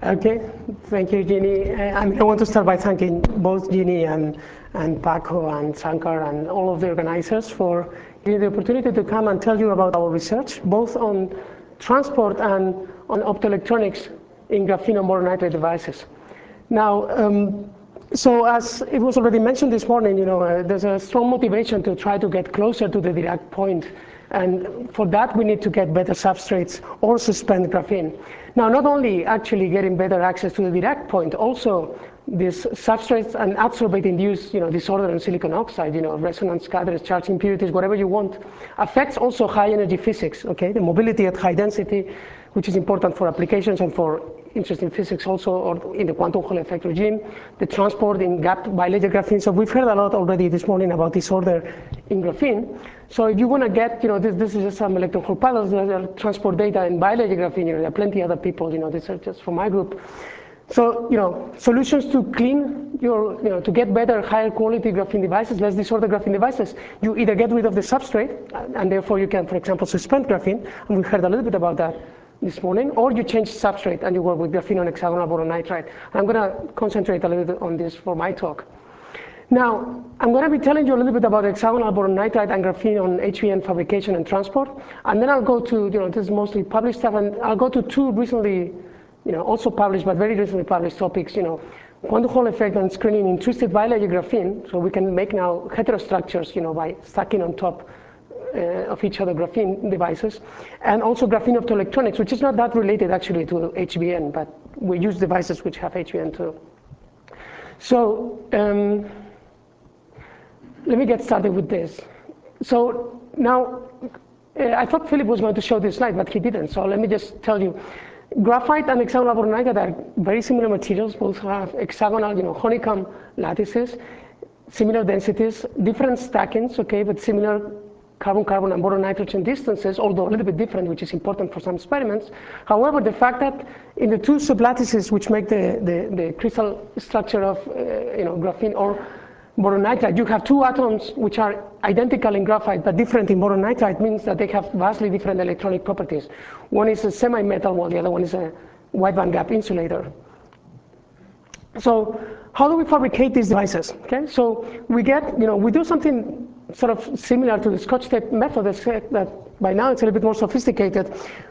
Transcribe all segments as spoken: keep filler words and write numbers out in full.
Okay, thank you, Jeannie. Uh, I mean, I want to start by thanking both Jeannie and, and Paco and Shankar and all of the organizers for giving the opportunity to come and tell you about our research, both on transport and on optoelectronics in graphene and boron nitride devices. Now, um, so as it was already mentioned this morning, you know, uh, there's a strong motivation to try to get closer to the Dirac point. And for that, we need to get better substrates or suspend graphene. Now, not only actually getting better access to the Dirac point, also these substrates and adsorbate-induced, you know, disorder in silicon oxide, you know, resonance scatters, charge impurities, whatever you want, affects also high-energy physics. Okay, the mobility at high density, which is important for applications and for interest in physics also, or in the quantum Hall effect regime, the transport in gap bilayer graphene. So we've heard a lot already this morning about disorder in graphene. So if you want to get, you know, this, this is just some electron hole panels, there are transport data in bilayer graphene. There are plenty of other people, you know, these are just from my group. So, you know, solutions to clean your, you know, to get better, higher quality graphene devices, less disorder graphene devices, you either get rid of the substrate, and therefore you can, for example, suspend graphene, and we heard a little bit about that this morning, or you change substrate and you work with graphene on hexagonal boron nitride. I'm going to concentrate a little bit on this for my talk. Now, I'm going to be telling you a little bit about hexagonal boron nitride and graphene on H V N fabrication and transport, and then I'll go to, you know, this is mostly published stuff, and I'll go to two recently, you know, also published, but very recently published topics, you know, quantum Hall effect and screening in twisted bilayer graphene, so we can make now heterostructures, you know, by stacking on top Uh, of each other graphene devices, and also graphene optoelectronics, which is not that related actually to H V N, but we use devices which have H V N too. So um, let me get started with this. So now, uh, I thought Philip was going to show this slide, but he didn't, so let me just tell you. Graphite and hexagonal boron nitride are very similar materials, both have hexagonal, you know, honeycomb lattices, similar densities, different stackings, okay, but similar carbon-carbon and boron-nitrogen distances, although a little bit different, which is important for some experiments. However, the fact that in the two sublattices which make the, the, the crystal structure of uh, you know, graphene or boron nitride, you have two atoms which are identical in graphite but different in boron nitride, means that they have vastly different electronic properties. One is a semi-metal, while the other one is a wide bandgap insulator. So how do we fabricate these devices? Okay, so we get, you know, we do something sort of similar to the Scotch tape method, except that by now it's a little bit more sophisticated.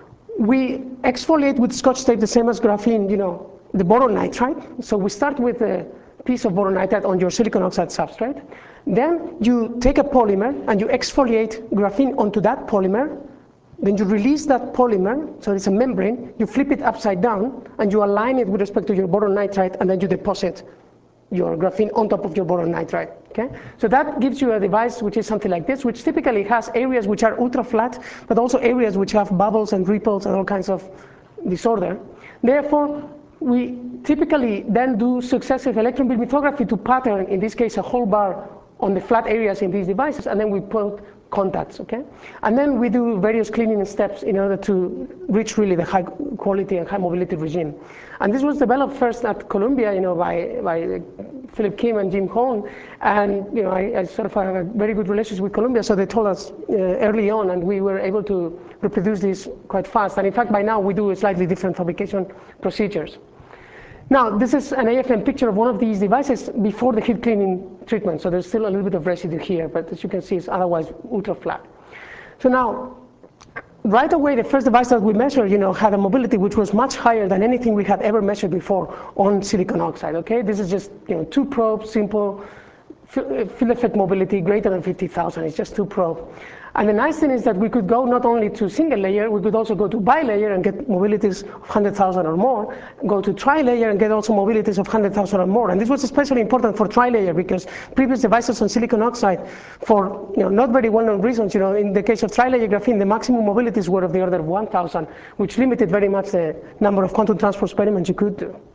We exfoliate with Scotch tape the same as graphene, you know, the boron nitride. So we start with a piece of boron nitride on your silicon oxide substrate. Then you take a polymer and you exfoliate graphene onto that polymer. Then you release that polymer, so it's a membrane, you flip it upside down, and you align it with respect to your boron nitride, and then you deposit your graphene on top of your boron nitride. Okay? So that gives you a device which is something like this, which typically has areas which are ultra flat, but also areas which have bubbles and ripples and all kinds of disorder. Therefore, we typically then do successive electron beam lithography to pattern, in this case, a whole bar on the flat areas in these devices, and then we put contacts, okay? And then we do various cleaning steps in order to reach really the high quality and high mobility regime. And this was developed first at Columbia, you know, by, by Philip Kim and Jim Hone. And, you know, I, I sort of have a very good relationship with Columbia, so they told us uh, early on, and we were able to reproduce this quite fast. And in fact, by now, we do slightly different fabrication procedures. Now, this is an A F M picture of one of these devices before the heat cleaning treatment. So there's still a little bit of residue here, but as you can see, it's otherwise ultra flat. So now, right away, the first device that we measured, you know, had a mobility which was much higher than anything we had ever measured before on silicon oxide. Okay, this is just, you know, two probes, simple field effect mobility greater than fifty thousand. It's just two probes. And the nice thing is that we could go not only to single layer, we could also go to bilayer and get mobilities of one hundred thousand or more, go to tri-layer and get also mobilities of one hundred thousand or more. And this was especially important for tri-layer because previous devices on silicon oxide, for, you know, not very well-known reasons, you know, in the case of tri-layer graphene, the maximum mobilities were of the order of one thousand, which limited very much the number of quantum transfer experiments you could do.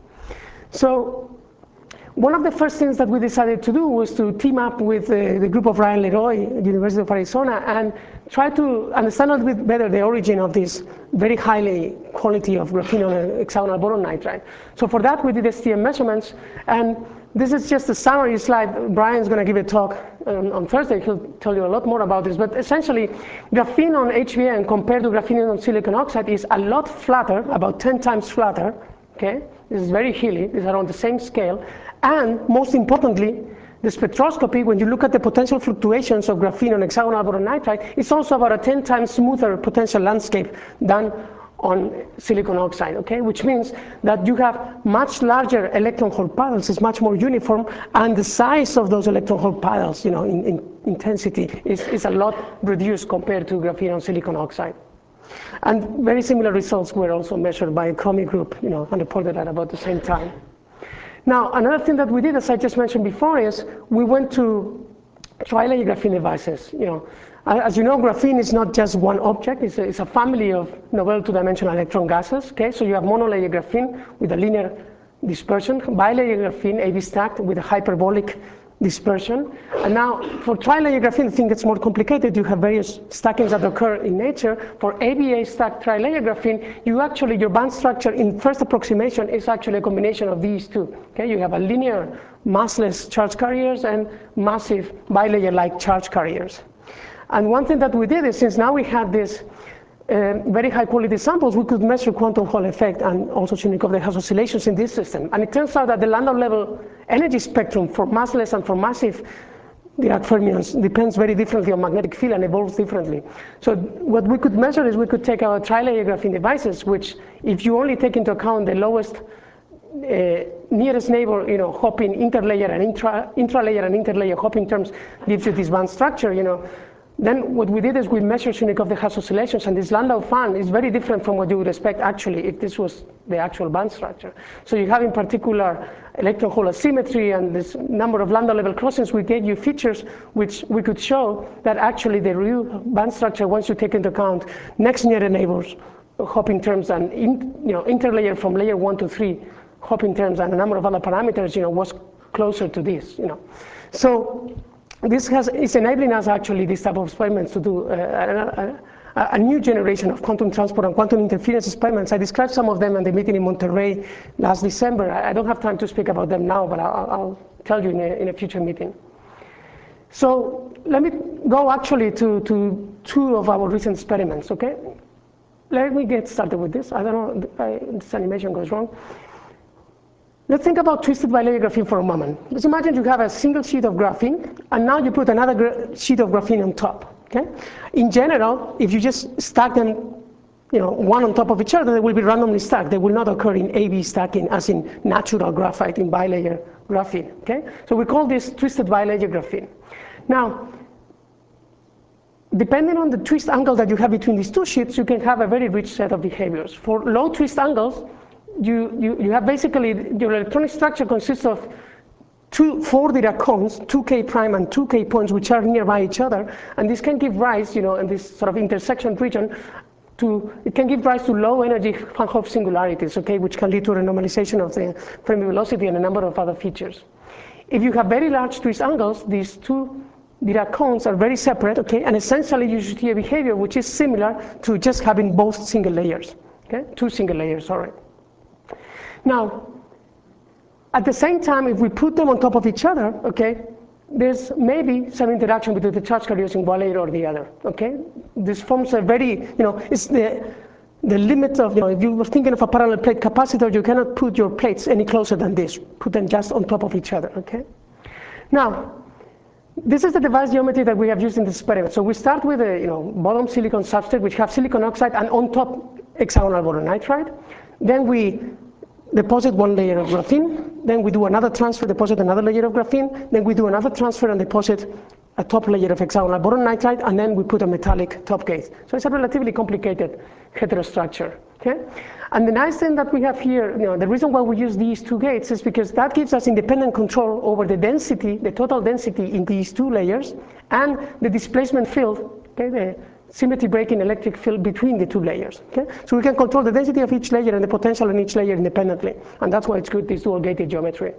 So one of the first things that we decided to do was to team up with uh, the group of Ryan Leroy at the University of Arizona and try to understand a little bit better the origin of this very highly quality of graphene on hexagonal boron nitride. So for that, we did S T M measurements, and this is just a summary slide. Brian's going to give a talk um, on Thursday. He'll tell you a lot more about this. But essentially, graphene on H V N compared to graphene on silicon oxide is a lot flatter, about ten times flatter, okay, This is very hilly. These are on the same scale. And most importantly, the spectroscopy, when you look at the potential fluctuations of graphene on hexagonal boron nitride, it's also about a ten times smoother potential landscape than on silicon oxide, okay? Which means that you have much larger electron hole paddles, it's much more uniform, and the size of those electron hole paddles, you know, in, in intensity is, is a lot reduced compared to graphene on silicon oxide. And very similar results were also measured by a Cromie group, you know, and reported at about the same time. Now, another thing that we did, as I just mentioned before, is we went to tri-layer graphene devices. You know, as you know, graphene is not just one object; it's a, it's a family of novel two-dimensional electron gases. Okay, so you have monolayer graphene with a linear dispersion, bilayer graphene, A B stacked with a hyperbolic dispersion. And now, for tri-layer graphene, the thing gets more complicated. You have various stackings that occur in nature. For A B A stacked tri-layer graphene, you actually, your band structure in first approximation is actually a combination of these two. Okay, you have a linear massless charge carriers and massive bilayer-like charge carriers. And one thing that we did is, since now we had this Uh, very high quality samples, we could measure quantum Hall effect and also Cherenkov-Deshaes oscillations in this system. And it turns out that the Landau level energy spectrum for massless and for massive Dirac fermions depends very differently on magnetic field and evolves differently. So what we could measure is we could take our tri-layer graphene devices, which if you only take into account the lowest uh, nearest neighbor, you know, hopping interlayer and intra intralayer and interlayer hopping terms gives you this band structure, you know. Then what we did is we measured Cherenkov-Deshaes oscillations, and this Landau fan is very different from what you would expect actually if this was the actual band structure. So you have in particular electron hole asymmetry and this number of Landau level crossings. We gave you features which we could show that actually the real band structure, once you take into account next near neighbors hopping terms and in, you know, interlayer from layer one to three hopping terms and a number of other parameters, you know, was closer to this, you know. So this has, is enabling us actually, this type of experiments, to do uh, a, a, a new generation of quantum transport and quantum interference experiments. I described some of them in the meeting in Monterrey last December. I, I don't have time to speak about them now, but I'll, I'll tell you in a, in a future meeting. So let me go actually to, to two of our recent experiments, okay? Let me get started with this. I don't know, I, this animation goes wrong. Let's think about twisted bilayer graphene for a moment. Let's imagine you have a single sheet of graphene, and now you put another sheet of graphene on top. Okay? In general, if you just stack them, you know, one on top of each other, they will be randomly stacked. They will not occur in A B stacking as in natural graphite in bilayer graphene. Okay? So we call this twisted bilayer graphene. Now, depending on the twist angle that you have between these two sheets, you can have a very rich set of behaviors. For low twist angles, You, you, you have basically, your electronic structure consists of two, four Dirac cones, two K prime and two K points, which are nearby each other. And this can give rise, you know, in this sort of intersection region, to, it can give rise to low energy Van Hoff singularities, okay, which can lead to a renormalization of the Fermi velocity and a number of other features. If you have very large twist angles, these two Dirac cones are very separate, okay, and essentially you should see a behavior which is similar to just having both single layers, okay, two single layers, sorry. Now, at the same time, if we put them on top of each other, okay, there's maybe some interaction between the charge carriers in one layer or the other, okay? This forms a very, you know, it's the, the limit of, you know, if you were thinking of a parallel plate capacitor, you cannot put your plates any closer than this. Put them just on top of each other, okay? Now, this is the device geometry that we have used in this experiment. So we start with a, you know, bottom silicon substrate, which have silicon oxide, and on top hexagonal boron nitride. Then we deposit one layer of graphene, then we do another transfer, deposit another layer of graphene, then we do another transfer and deposit a top layer of hexagonal boron nitride, and then we put a metallic top gate. So it's a relatively complicated heterostructure, okay? And the nice thing that we have here, you know, the reason why we use these two gates is because that gives us independent control over the density, the total density in these two layers, and the displacement field, okay, the symmetry breaking electric field between the two layers, okay? So we can control the density of each layer and the potential in each layer independently, and that's why it's good, this dual gated geometry.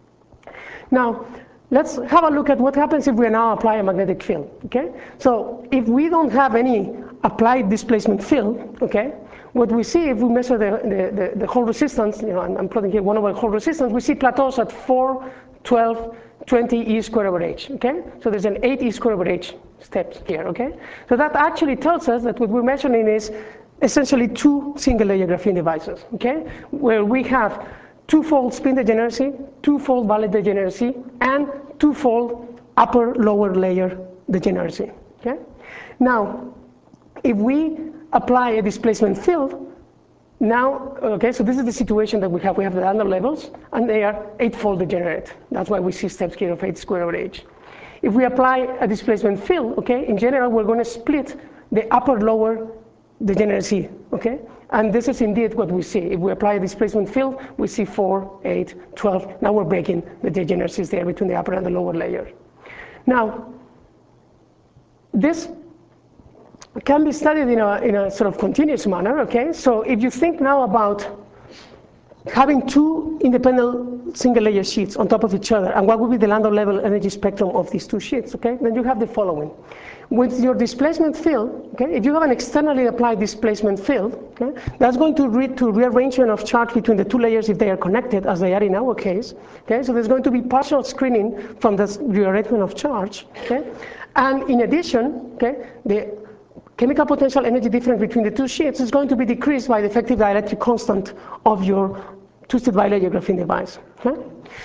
Now, let's have a look at what happens if we now apply a magnetic field, okay? So if we don't have any applied displacement field, okay, what we see if we measure the, the, the, the Hall resistance, you know, I'm, I'm plotting here one over Hall resistance, we see plateaus at four, twelve, twenty e squared over h, okay? So there's an eight e squared over h steps here, okay? So that actually tells us that what we're measuring is essentially two single layer graphene devices, okay? Where we have twofold spin degeneracy, twofold valley degeneracy, and twofold upper-lower layer degeneracy. Okay? Now, if we apply a displacement field, now, okay, so this is the situation that we have. We have the Landau levels, and they are eightfold degenerate. That's why we see steps here of eight square over h. If we apply a displacement field, okay, in general, we're going to split the upper-lower degeneracy, okay? And this is indeed what we see. If we apply a displacement field, we see four, eight, twelve. Now we're breaking the degeneracies there between the upper and the lower layer. Now, this can be studied in a, in a sort of continuous manner, okay? So if you think now about having two independent single layer sheets on top of each other, and what would be the Landau level energy spectrum of these two sheets, okay? Then you have the following. With your displacement field, okay, if you have an externally applied displacement field, okay, that's going to lead to rearrangement of charge between the two layers if they are connected, as they are in our case, okay? So there's going to be partial screening from this rearrangement of charge, okay? And in addition, okay, the chemical potential energy difference between the two sheets is going to be decreased by the effective dielectric constant of your twisted bilayer graphene device. Okay?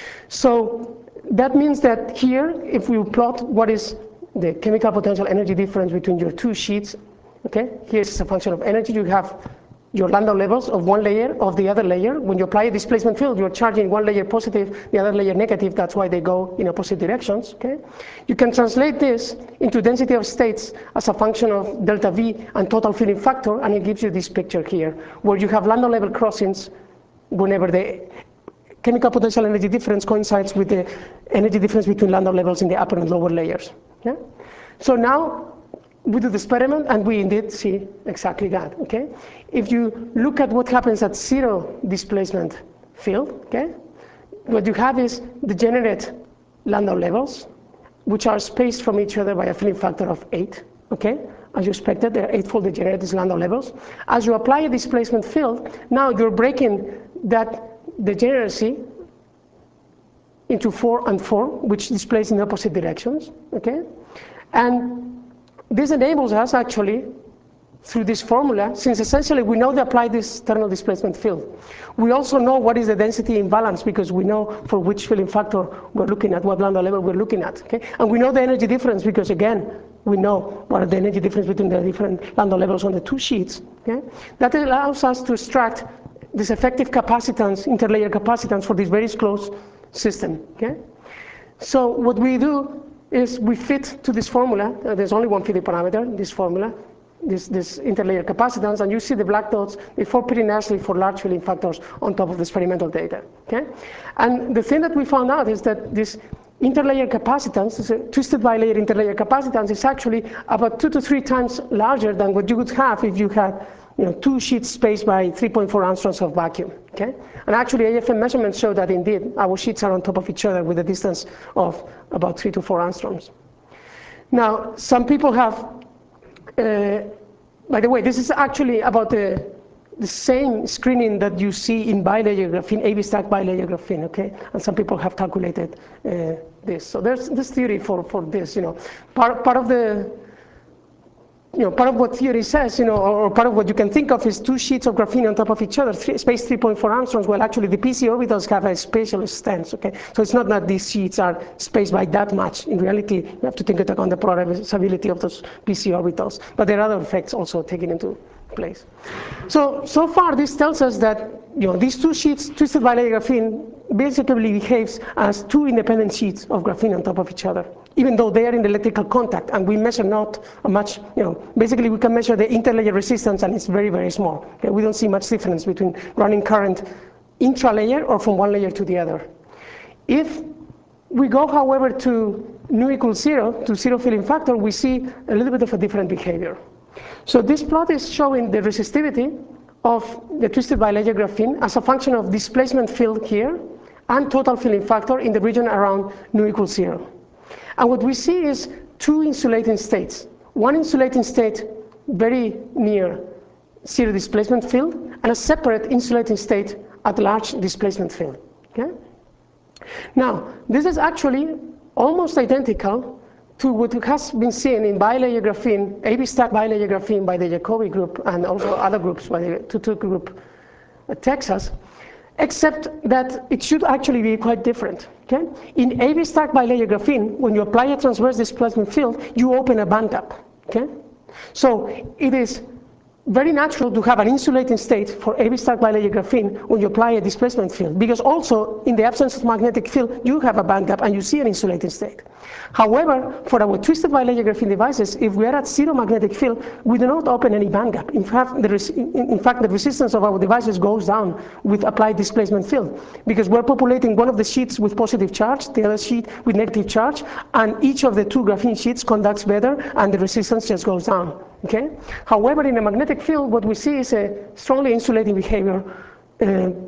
So that means that here, if we plot what is the chemical potential energy difference between your two sheets, okay, here's a function of energy. You have your Landau levels of one layer of the other layer. When you apply a displacement field, you're charging one layer positive, the other layer negative. That's why they go in opposite directions. Okay? You can translate this into density of states as a function of delta V and total filling factor, and it gives you this picture here, where you have Landau level crossings whenever the chemical potential energy difference coincides with the energy difference between Landau levels in the upper and lower layers. Okay? So now we do the experiment, and we indeed see exactly that. Okay? If you look at what happens at zero displacement field, okay, what you have is degenerate Landau levels, which are spaced from each other by a filling factor of eight. Okay? As you expected, they're eightfold degenerate, these Landau levels. As you apply a displacement field, now you're breaking that degeneracy into four and four, which displays in opposite directions. Okay? And this enables us actually, through this formula, since essentially we know to apply this external displacement field. We also know what is the density imbalance, because we know for which filling factor we're looking at, what Landau level we're looking at. Okay? And we know the energy difference, because again, we know what are the energy difference between the different Landau levels on the two sheets. Okay? That allows us to extract this effective capacitance, interlayer capacitance for this very closed system. Okay? So what we do is we fit to this formula. Uh, there's only one fitting parameter, this formula, this, this interlayer capacitance, and you see the black dots, they fall pretty nicely for large filling factors on top of the experimental data. Okay? And the thing that we found out is that this interlayer capacitance, this twisted bilayer interlayer capacitance, is actually about two to three times larger than what you would have if you had, you know, two sheets spaced by three point four angstroms of vacuum. Okay? And actually, A F M measurements show that indeed our sheets are on top of each other with a distance of about three to four angstroms. Now, some people have, uh, by the way, this is actually about the, the same screening that you see in bilayer graphene, A B stack bilayer graphene. Okay? And some people have calculated uh, this. So there's this theory for, for this. You know, part, part of the You know, part of what theory says, you know, or part of what you can think of is two sheets of graphene on top of each other, three, spaced three point four angstroms. Well, actually, the P C orbitals have a spatial stance. Okay, so it's not that these sheets are spaced by that much. In reality, you have to think about the polarizability of those P C orbitals. But there are other effects also taken into place. So, so far, this tells us that, you know, these two sheets, twisted bilayer graphene, basically behaves as two independent sheets of graphene on top of each other, even though they are in electrical contact, and we measure not much, you know, basically we can measure the interlayer resistance, and it's very, very small. Okay? We don't see much difference between running current intralayer or from one layer to the other. If we go, however, to nu equals zero, to zero filling factor, we see a little bit of a different behavior. So this plot is showing the resistivity of the twisted bilayer graphene as a function of displacement field here and total filling factor in the region around nu equals zero. And what we see is two insulating states. One insulating state very near zero displacement field, and a separate insulating state at large displacement field. Okay? Now, this is actually almost identical to what has been seen in bilayer graphene, A B stack bilayer graphene by the Jacobi group, and also other groups by the Tutu group at Texas. except that it should actually be quite different. Okay? In A B stacked bilayer graphene, when you apply a transverse displacement field, you open a band gap. Okay? So it is very natural to have an insulating state for A B stacked bilayer graphene when you apply a displacement field, because also in the absence of magnetic field you have a band gap and you see an insulating state. However, for our twisted bilayer graphene devices, if we are at zero magnetic field, we do not open any band gap. In fact, the, in fact, the resistance of our devices goes down with applied displacement field, because we're populating one of the sheets with positive charge, the other sheet with negative charge, and each of the two graphene sheets conducts better and the resistance just goes down. Okay? However, in a magnetic field, what we see is a strongly insulating behavior uh,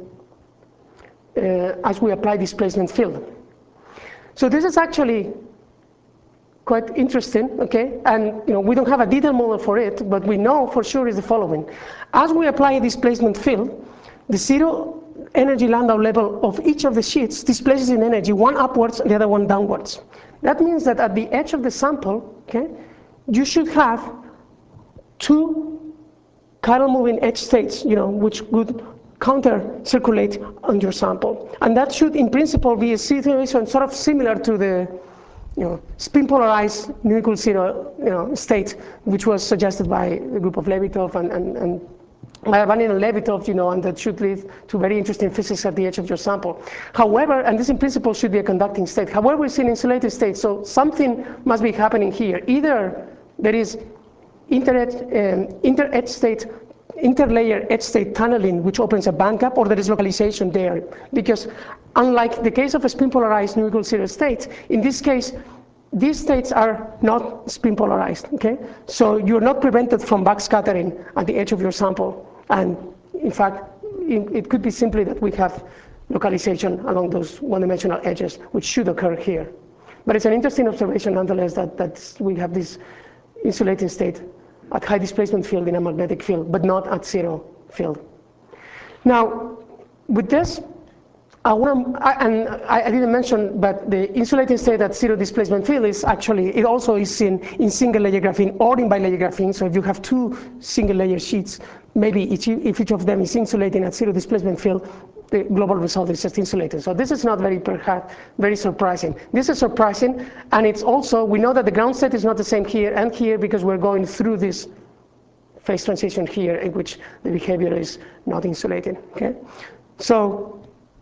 uh, as we apply displacement field. So this is actually quite interesting, okay? And you know, we don't have a detailed model for it, but we know for sure is the following. As we apply a displacement field, the zero energy Landau level of each of the sheets displaces in energy, one upwards and the other one downwards. That means that at the edge of the sample, okay, you should have two chiral moving edge states, you know, which would counter-circulate on your sample. And that should, in principle, be a situation sort of similar to the you know, spin-polarized nuclear zero you know, state, which was suggested by the group of Levitov and, and, and Mayavanian and Levitov, you know, and that should lead to very interesting physics at the edge of your sample. However, and this in principle should be a conducting state. However, it's an insulated state, so something must be happening here. Either there is inter-edge um, inter state, interlayer edge state tunneling, which opens a band gap, or there is localization there. Because unlike the case of a spin-polarized nuclear zero state, in this case, these states are not spin-polarized, okay? So you're not prevented from backscattering at the edge of your sample. And in fact, it could be simply that we have localization along those one-dimensional edges, which should occur here. But it's an interesting observation, nonetheless, that, that we have this insulating state at high displacement field in a magnetic field, but not at zero field. Now, with this, I want to, and I, I didn't mention, but the insulating state at zero displacement field is actually, it also is seen in single layer graphene or in bilayer graphene. So if you have two single layer sheets, maybe each, if each of them is insulating at zero displacement field, the global result is just insulated. So this is not very, perhaps, very surprising. This is surprising, and it's also, we know that the ground state is not the same here and here because we're going through this phase transition here in which the behavior is not insulated, okay? So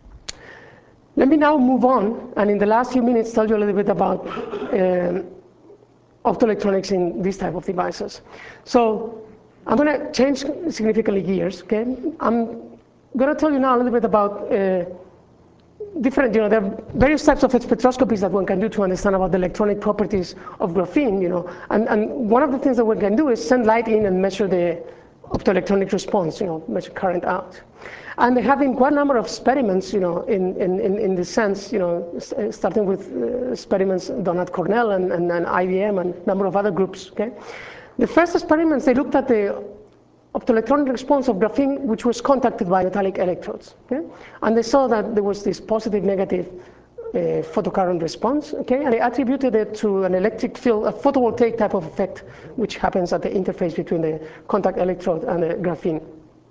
let me now move on, and in the last few minutes tell you a little bit about um, optoelectronics in this type of devices. So I'm going to change significantly gears, okay? I'm going to tell you now a little bit about uh, different, you know, there are various types of spectroscopies that one can do to understand about the electronic properties of graphene, you know, and, and one of the things that one can do is send light in and measure the optoelectronic response, you know, measure current out. And there have been quite a number of experiments, you know, in, in, in, in this sense, you know, starting with uh, experiments done at Cornell and, and, and I B M and a number of other groups, okay? The first experiments, they looked at the optoelectronic response of graphene, which was contacted by metallic electrodes, okay? And they saw that there was this positive, negative uh, photocurrent response, okay? And they attributed it to an electric field, a photovoltaic type of effect, which happens at the interface between the contact electrode and the graphene.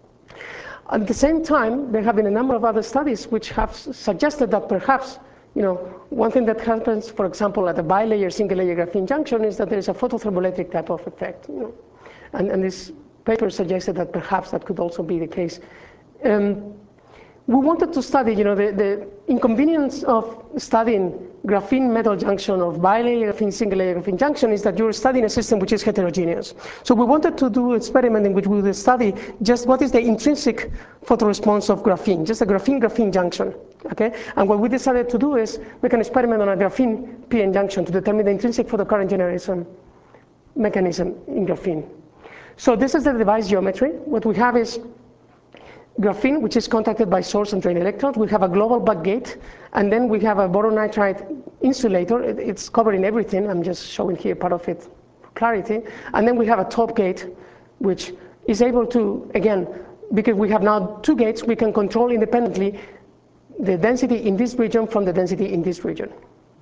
At the same time, there have been a number of other studies which have suggested that perhaps, you know, one thing that happens, for example, at a bilayer, single-layer graphene junction is that there is a photothermoelectric type of effect, you know? And, and this paper suggested that perhaps that could also be the case. Um, we wanted to study, you know, the, the inconvenience of studying graphene metal junction of bilayer graphene, single layer graphene junction is that you're studying a system which is heterogeneous. So we wanted to do an experiment in which we would study just what is the intrinsic photoresponse of graphene, just a graphene-graphene junction, okay? And what we decided to do is make an experiment on a graphene P N junction to determine the intrinsic photocurrent generation mechanism in graphene. So this is the device geometry. What we have is graphene, which is contacted by source and drain electrode. We have a global backgate, and then we have a boron nitride insulator. It, it's covering everything. I'm just showing here part of it for clarity. And then we have a top gate, which is able to, again, because we have now two gates, we can control independently the density in this region from the density in this region.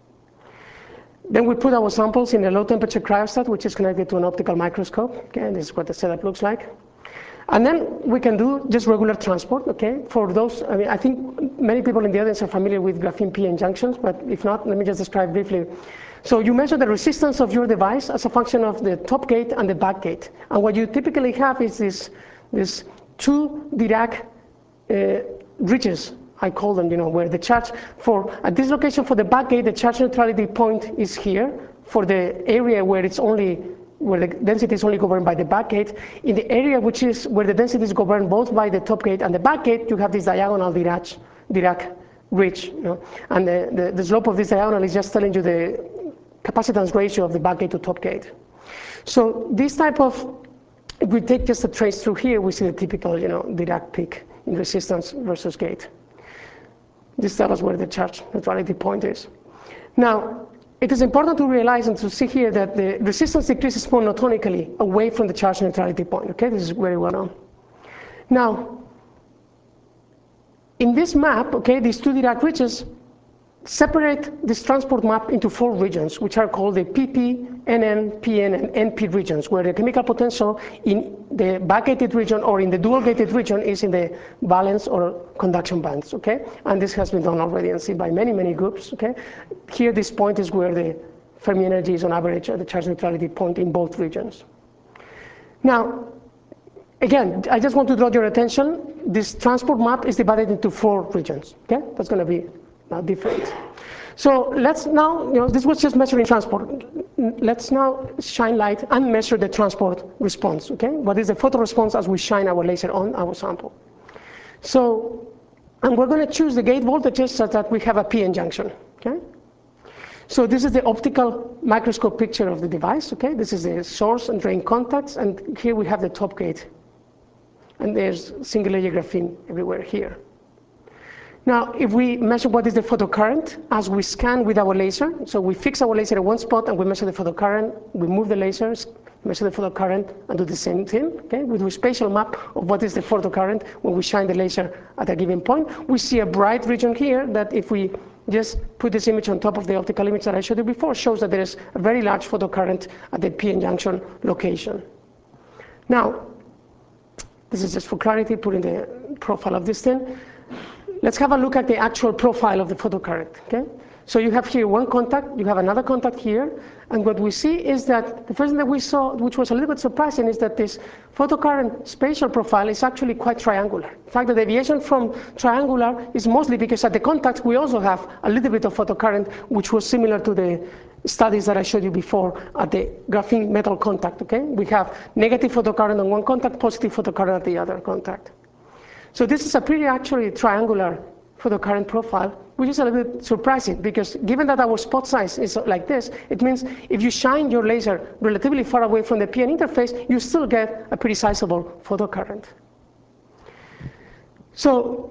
Then we put our samples in a low temperature cryostat, which is connected to an optical microscope. Okay, and this is what the setup looks like. And then we can do just regular transport, okay? For those, I mean, I think many people in the audience are familiar with graphene P N junctions, but if not, let me just describe briefly. So you measure the resistance of your device as a function of the top gate and the back gate. And what you typically have is this, this two Dirac uh, ridges, I call them, you know, where the charge for, at this location for the back gate, the charge neutrality point is here. For the area where it's only where the density is only governed by the back gate. In the area which is where the density is governed both by the top gate and the back gate, you have this diagonal Dirac, Dirac ridge. You know? And the, the, the slope of this diagonal is just telling you the capacitance ratio of the back gate to top gate. So this type of, if we take just a trace through here, we see the typical, you know, Dirac peak in resistance versus gate. This tells us where the charge neutrality point is. Now, it is important to realize and to see here that the resistance decreases monotonically away from the charge neutrality point. Okay, this is very well known. Now, in this map, okay, these two Dirac ridges separate this transport map into four regions, which are called the P P, N N, P N, and N P regions, where the chemical potential in the backgated region or in the dual-gated region is in the valence or conduction bands, okay? And this has been done already and seen by many, many groups, okay? Here, this point is where the Fermi energy is on average at the charge neutrality point in both regions. Now, again, I just want to draw your attention. This transport map is divided into four regions, okay? That's gonna be now different. So let's now, you know, this was just measuring transport. Let's now shine light and measure the transport response, okay? What is the photo response as we shine our laser on our sample? So, and we're gonna choose the gate voltages such that we have a P N junction, okay? So this is the optical microscope picture of the device, okay? This is the source and drain contacts, and here we have the top gate. And there's single layer graphene everywhere here. Now, if we measure what is the photocurrent as we scan with our laser, so we fix our laser at one spot and we measure the photocurrent, we move the lasers, measure the photocurrent, and do the same thing, okay? We do a spatial map of what is the photocurrent when we shine the laser at a given point. We see a bright region here that if we just put this image on top of the optical image that I showed you before, shows that there is a very large photocurrent at the P N junction location. Now, this is just for clarity, putting the profile of this thing. Let's have a look at the actual profile of the photocurrent, okay? So you have here one contact, you have another contact here, and what we see is that the first thing that we saw, which was a little bit surprising, is that this photocurrent spatial profile is actually quite triangular. In fact, the deviation from triangular is mostly because at the contacts we also have a little bit of photocurrent, which was similar to the studies that I showed you before at the graphene metal contact, okay? We have negative photocurrent on one contact, positive photocurrent at the other contact. So this is a pretty actually triangular photocurrent profile, which is a little bit surprising because given that our spot size is like this, it means if you shine your laser relatively far away from the P N interface, you still get a pretty sizable photocurrent. So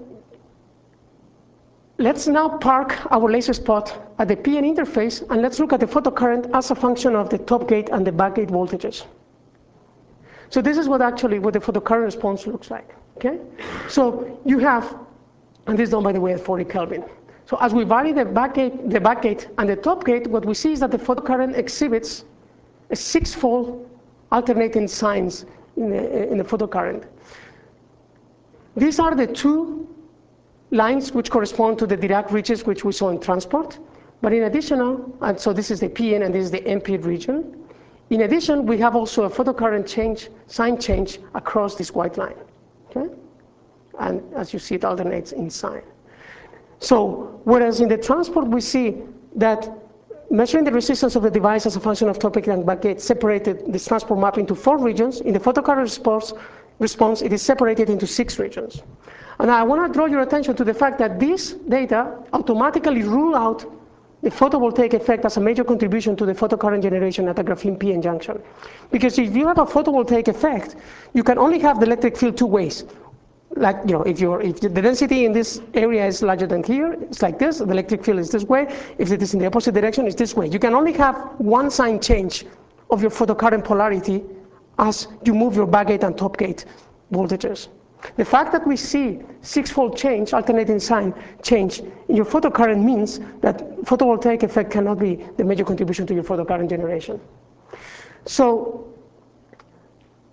let's now park our laser spot at the P N interface and let's look at the photocurrent as a function of the top gate and the back gate voltages. So this is what actually what the photocurrent response looks like. Okay, so you have, and this is done by the way at forty Kelvin. So as we vary the back gate, the back gate and the top gate, what we see is that the photocurrent exhibits a six-fold alternating signs in the, in the photocurrent. These are the two lines which correspond to the Dirac ridges which we saw in transport. But in addition, and so this is the P N and this is the N P region. In addition, we have also a photocurrent change, sign change across this white line. Okay? And as you see, it alternates in sign. So whereas in the transport we see that measuring the resistance of the device as a function of top gate and back gate separated this transport map into four regions. In the photocurrent response, response, it is separated into six regions. And I want to draw your attention to the fact that this data automatically rule out the photovoltaic effect as a major contribution to the photocurrent generation at a graphene P N junction. Because if you have a photovoltaic effect, you can only have the electric field two ways. Like, you know, if, you're, if the density in this area is larger than here, it's like this, the electric field is this way. If it is in the opposite direction, it's this way. You can only have one sign change of your photocurrent polarity as you move your back gate and top gate voltages. The fact that we see six-fold change, alternating sign change in your photocurrent means that photovoltaic effect cannot be the major contribution to your photocurrent generation. So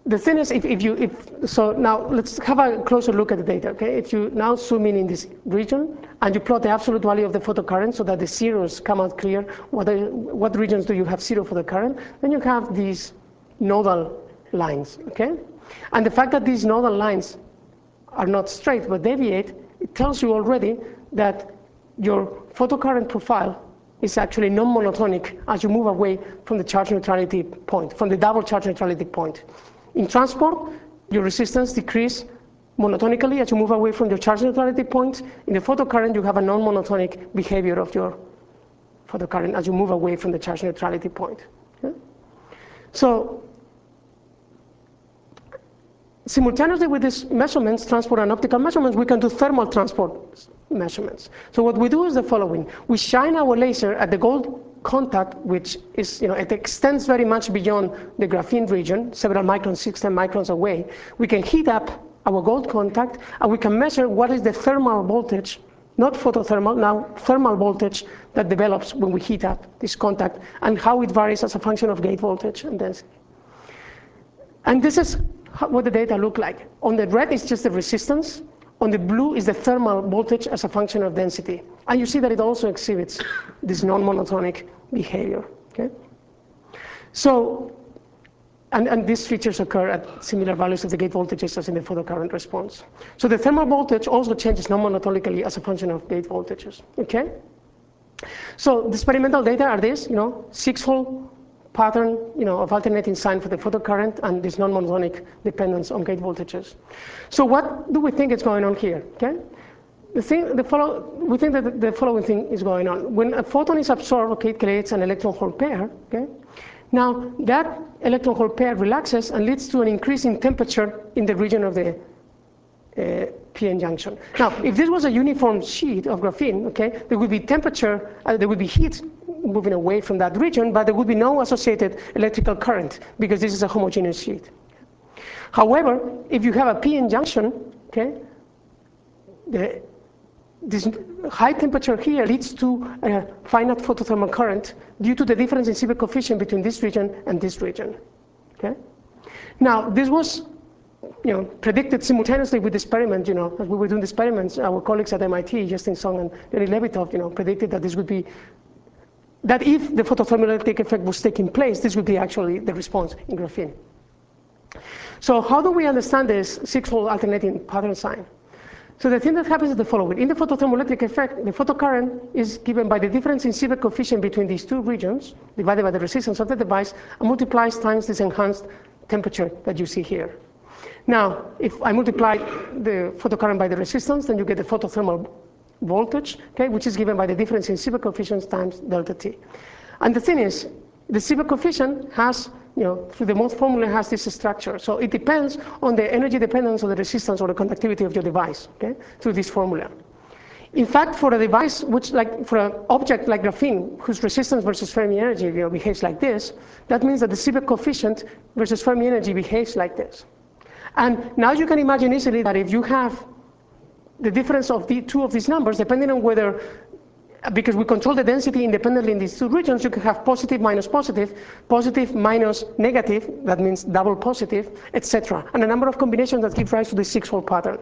the thing is, if, if you, if, so now let's have a closer look at the data, okay? If you now zoom in in this region and you plot the absolute value of the photocurrent so that the zeros come out clear, what, are, what regions do you have zero photocurrent, then you have these nodal lines, okay? And the fact that these nodal lines are not straight but deviate, it tells you already that your photocurrent profile is actually non-monotonic as you move away from the charge neutrality point, from the double charge neutrality point. In transport, your resistance decreases monotonically as you move away from your charge neutrality point. In the photocurrent, you have a non-monotonic behavior of your photocurrent as you move away from the charge neutrality point. Okay? So, simultaneously with these measurements, transport and optical measurements, we can do thermal transport measurements. So what we do is the following. We shine our laser at the gold contact, which is, you know, it extends very much beyond the graphene region, several microns, six, ten microns away. We can heat up our gold contact, and we can measure what is the thermal voltage, not photothermal, now thermal voltage that develops when we heat up this contact, and how it varies as a function of gate voltage and density. And this is what the data look like. On the red is just the resistance. On the blue is the thermal voltage as a function of density. And you see that it also exhibits this non-monotonic behavior. Okay? So, and, and these features occur at similar values of the gate voltages as in the photocurrent response. So the thermal voltage also changes non-monotonically as a function of gate voltages. Okay? So the experimental data are this, you know, six-hole pattern, you know, of alternating sign for the photocurrent and this non-monotonic dependence on gate voltages. So what do we think is going on here? Okay, the thing, the follow, we think that the following thing is going on. When a photon is absorbed, okay, it creates an electron-hole pair. Okay, now that electron-hole pair relaxes and leads to an increase in temperature in the region of the uh, P N junction. Now, if this was a uniform sheet of graphene, okay, there would be temperature, uh, there would be heat moving away from that region, but there would be no associated electrical current because this is a homogeneous sheet. However, if you have a P N junction, okay, the, this high temperature here leads to a finite photothermal current due to the difference in Seebeck coefficient between this region and this region. Okay? Now, this was, you know, predicted simultaneously with the experiment. You know, as we were doing the experiments, our colleagues at M I T, Justin Song and Denis Levitov, you know, predicted that this would be, that if the photothermoelectric effect was taking place, this would be actually the response in graphene. So how do we understand this six-fold alternating pattern sign? So the thing that happens is the following. In the photothermoelectric effect, the photocurrent is given by the difference in Seebeck coefficient between these two regions, divided by the resistance of the device, and multiplies times this enhanced temperature that you see here. Now, if I multiply the photocurrent by the resistance, then you get the photothermal voltage, okay, which is given by the difference in Seebeck coefficients times delta T. And the thing is, the Seebeck coefficient has, you know, through the Mott formula has this structure. So it depends on the energy dependence of the resistance or the conductivity of your device, okay, through this formula. In fact, for a device which, like, for an object like graphene, whose resistance versus Fermi energy, you know, behaves like this, that means that the Seebeck coefficient versus Fermi energy behaves like this. And now you can imagine easily that if you have the difference of the two of these numbers, depending on whether, because we control the density independently in these two regions, you can have positive minus positive, positive minus negative, that means double positive, et cetera, and a number of combinations that give rise to this six-fold pattern.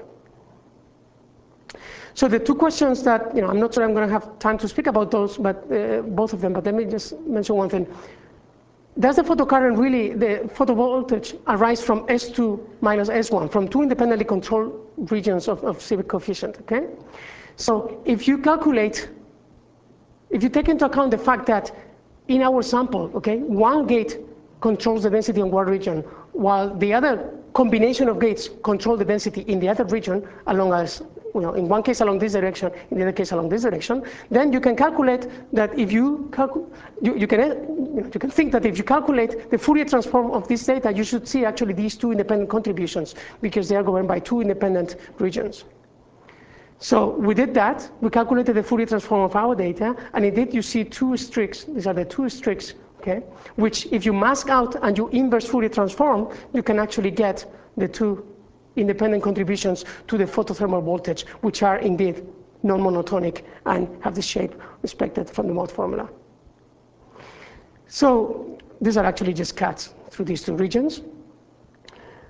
So the two questions that, you know, I'm not sure I'm going to have time to speak about those, but uh, both of them, but let me just mention one thing. Does the photocurrent really, the photovoltage, arise from S two minus S one, from two independently controlled regions of, of Seebeck coefficient, okay? So if you calculate, if you take into account the fact that in our sample, okay, one gate controls the density in one region, while the other combination of gates control the density in the other region, along as, you know, in one case along this direction, in the other case along this direction, then you can calculate that if you, calcu you, you, can, you, know, you can think that if you calculate the Fourier transform of this data, you should see actually these two independent contributions, because they are governed by two independent regions. So we did that, we calculated the Fourier transform of our data, and indeed you see two streaks, these are the two streaks, okay, which if you mask out and you inverse Fourier transform, you can actually get the two independent contributions to the photothermal voltage, which are indeed non-monotonic and have the shape expected from the Mott formula. So these are actually just cuts through these two regions.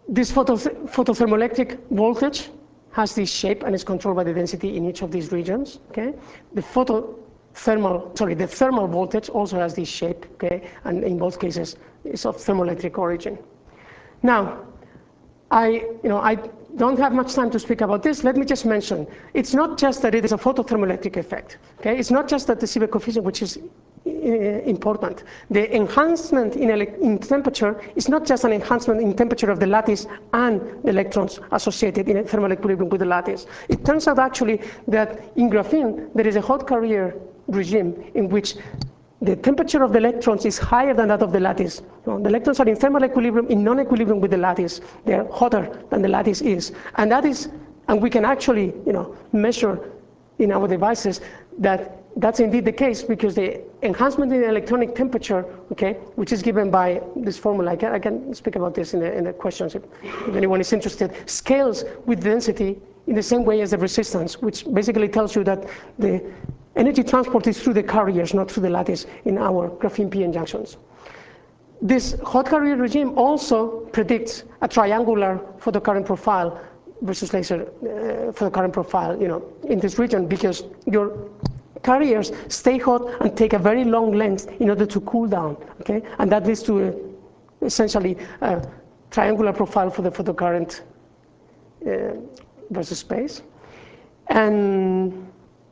This photo photothermoelectric voltage has this shape and is controlled by the density in each of these regions. Okay, the photothermal, sorry, the thermal voltage also has this shape. Okay, and in both cases is of thermoelectric origin. Now, I, you know, I don't have much time to speak about this. Let me just mention, it's not just that it is a photothermoelectric effect. Okay, it's not just that the Seebeck coefficient, which is important. The enhancement in, in temperature is not just an enhancement in temperature of the lattice and the electrons associated in a thermal equilibrium with the lattice. It turns out actually that in graphene there is a hot carrier regime in which the temperature of the electrons is higher than that of the lattice. The electrons are in thermal equilibrium, in non-equilibrium with the lattice. They're hotter than the lattice is. And that is, and we can actually, you know, measure in our devices that that's indeed the case, because the enhancement in the electronic temperature, okay, which is given by this formula, I can, I can speak about this in the, in the questions if, if anyone is interested, scales with density in the same way as the resistance, which basically tells you that the energy transport is through the carriers, not through the lattice in our graphene P N junctions. This hot carrier regime also predicts a triangular photocurrent profile versus laser uh, photocurrent profile, you know, in this region, because your carriers stay hot and take a very long length in order to cool down, okay? And that leads to a, essentially a triangular profile for the photocurrent uh, versus space. And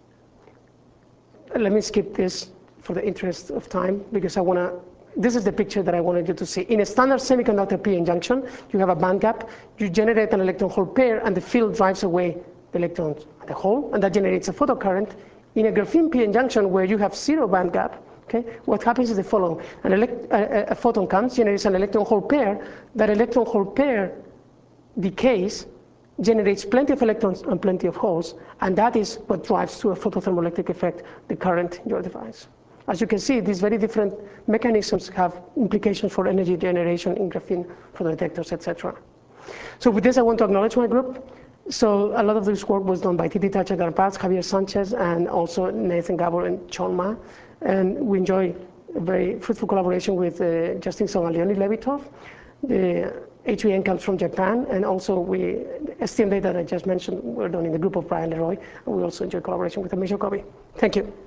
let me skip this for the interest of time, because I want to, this is the picture that I wanted you to see. In a standard semiconductor P N junction, you have a band gap, you generate an electron-hole pair, and the field drives away the electrons at the hole, and that generates a photocurrent. In a graphene P N junction where you have zero band gap, okay, what happens is the following. An elect a, a photon comes, generates an electron-hole pair. That electron-hole pair decays, generates plenty of electrons and plenty of holes, and that is what drives to a photothermoelectric effect, the current in your device. As you can see, these very different mechanisms have implications for energy generation in graphene photodetectors, et cetera. So with this, I want to acknowledge my group. So a lot of this work was done by Titi Tacha-Garpaz, Javier Sanchez, and also Nathan Gabor and Chon Ma. And we enjoy a very fruitful collaboration with uh, Justin Song and Leonid Levitov. The H V N comes from Japan, and also we, S T M data that I just mentioned were done in the group of Brian Leroy, and we also enjoy collaboration with Amisha Kobe. Thank you.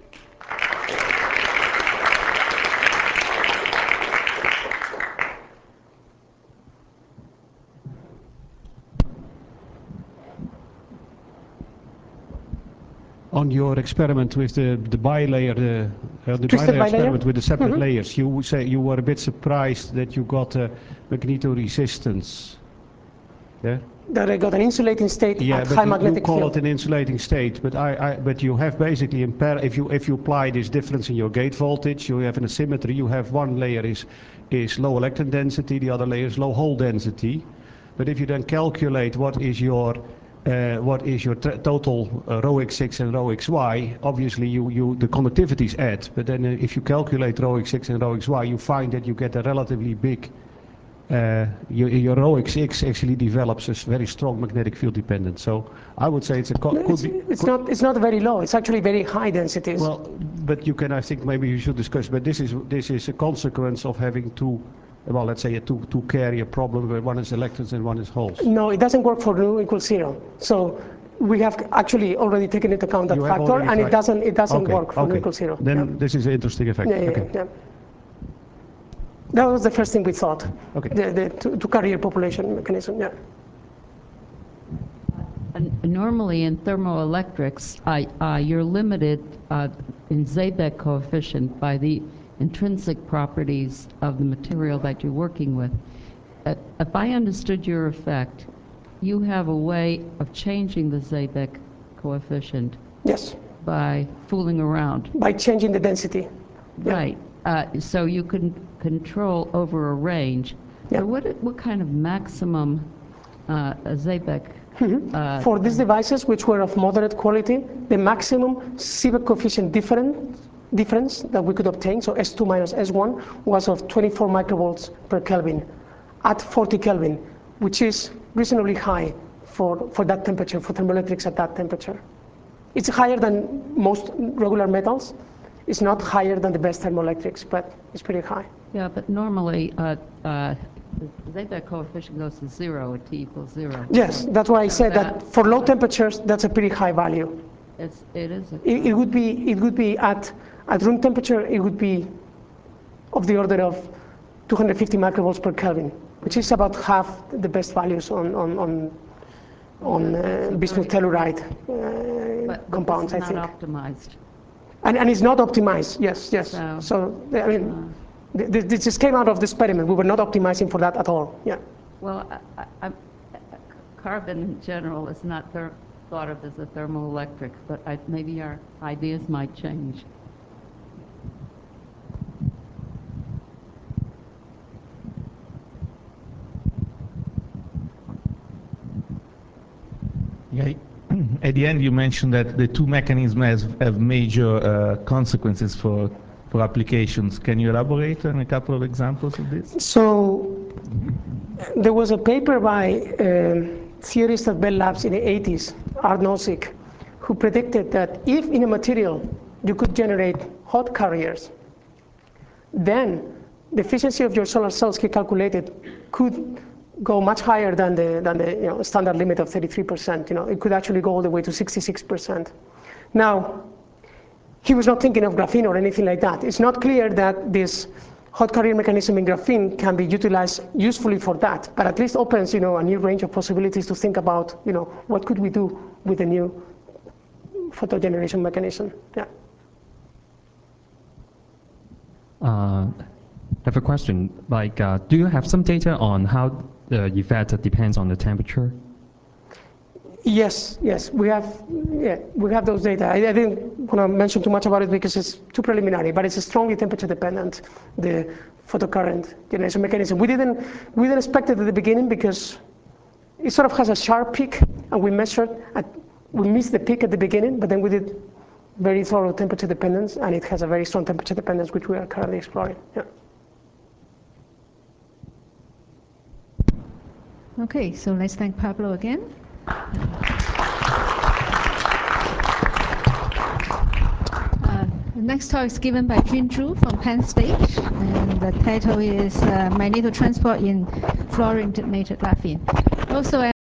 On your experiment with the, the bilayer, the, uh, the bilayer experiment with the separate mm-hmm. layers, you say you were a bit surprised that you got a magnetoresistance. Yeah? That I got an insulating state yeah, at but high you, magnetic you call field. it an insulating state, but I, I but you have basically impair if you if you apply this difference in your gate voltage, you have an asymmetry. You have one layer is is low electron density, the other layer is low hole density. But if you then calculate what is your Uh, what is your total uh, rho x six and rho xy, obviously you, you the conductivities add, but then uh, if you calculate rho x six and rho xy, you find that you get a relatively big, uh, your, your rho x six actually develops a very strong magnetic field dependence. So I would say it's a co no, could it's, be, it's could not it's not very low. It's actually very high densities. Well, but you can, I think maybe you should discuss. But this is this is a consequence of having two. Well, let's say a two, two carrier problem where one is electrons and one is holes. No, it doesn't work for nu equals zero. So we have actually already taken into account that you factor, and it doesn't it doesn't okay. work for okay. nu equals zero. Then yeah. this is an interesting effect. Yeah, yeah, okay. yeah. That was the first thing we thought. Okay. The, the two, two carrier population mechanism. Yeah. Uh, normally in thermoelectrics, uh, uh, you're limited uh, in Seebeck coefficient by the intrinsic properties of the material that you're working with. Uh, if I understood your effect, you have a way of changing the Seebeck coefficient. Yes. By fooling around. By changing the density. Right. Yeah. Uh, so you can control over a range. Yeah. So what what kind of maximum uh, Seebeck? Mm-hmm. uh, For these devices, which were of moderate quality, the maximum Seebeck coefficient different difference that we could obtain, so S two minus S one, was of twenty-four microvolts per Kelvin at forty Kelvin, which is reasonably high for, for that temperature, for thermoelectrics at that temperature. It's higher than most regular metals. It's not higher than the best thermoelectrics, but it's pretty high. Yeah, but normally uh, uh, the Seebeck coefficient goes to zero at T equals zero. Yes, that's why I So said that for low temperatures, that's a pretty high value. It's, it is. A It, it would be, it would be at, at room temperature, it would be of the order of two hundred fifty microvolts per Kelvin, which is about half the best values on, on, on, on uh, bismuth telluride uh, but, but compounds, this I is think. not optimized. And, and it's not optimized, yes, yes. So, so I mean, uh, th th this just came out of the experiment. We were not optimizing for that at all, yeah. Well, I, I, I, carbon in general is not ther thought of as a thermoelectric, but I, maybe our ideas might change. Yeah. At the end, you mentioned that the two mechanisms has, have major uh, consequences for for applications. Can you elaborate on a couple of examples of this? So there was a paper by um, theorists at Bell Labs in the eighties, Art Nozick, who predicted that if in a material you could generate hot carriers, then the efficiency of your solar cells, he calculated, could go much higher than the, than the you know, standard limit of thirty-three percent. You know, it could actually go all the way to sixty-six percent. Now, he was not thinking of graphene or anything like that. It's not clear that this hot carrier mechanism in graphene can be utilized usefully for that, but at least opens, you know, a new range of possibilities to think about, you know, what could we do with a new photo generation mechanism. Yeah. Uh, I have a question. Like, uh, do you have some data on how the effect depends on the temperature? Yes, yes, we have, yeah, we have those data. I, I didn't want to mention too much about it because it's too preliminary, but it's strongly temperature dependent, the photocurrent generation mechanism. We didn't, we didn't expect it at the beginning because it sort of has a sharp peak, and we measured, at, we missed the peak at the beginning, but then we did very thorough temperature dependence, and it has a very strong temperature dependence, which we are currently exploring. Yeah. Okay, so let's thank Pablo again. Uh, the next talk is given by Jun Zhu from Penn State, and the title is uh, Magneto Transport in Fluorinated Graphene. Also,